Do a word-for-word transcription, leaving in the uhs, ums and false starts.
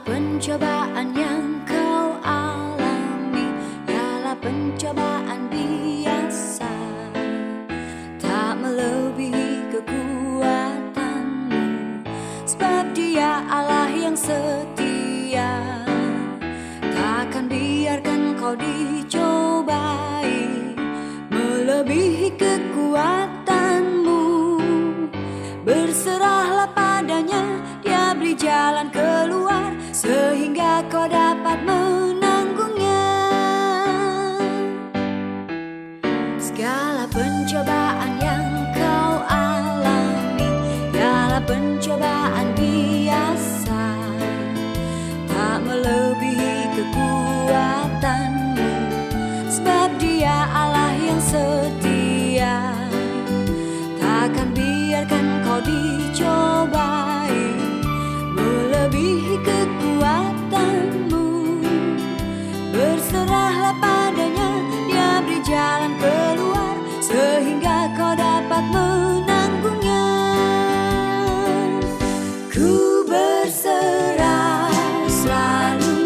pencobaan yang kau alami ialah pencobaan biasa, tak melebihi kekuatanmu, sebab Dia Allah yang setia, takkan biarkan kau dicobai melebihi kekuatanmu. Berserahlah padanya, Dia beri jalan keluar sehingga kau dapat menanggungnya. Segala pencobaan yang kau alami ialah pencobaan biasa, tak melebihi kekuatanmu, sebab Dia Allah yang setia, takkan biarkan kau dicobai melebihi kekuatanmu. Berserahlah padanya, Dia beri jalan keluar sehingga kau dapat menanggungnya. Ku berserah selalu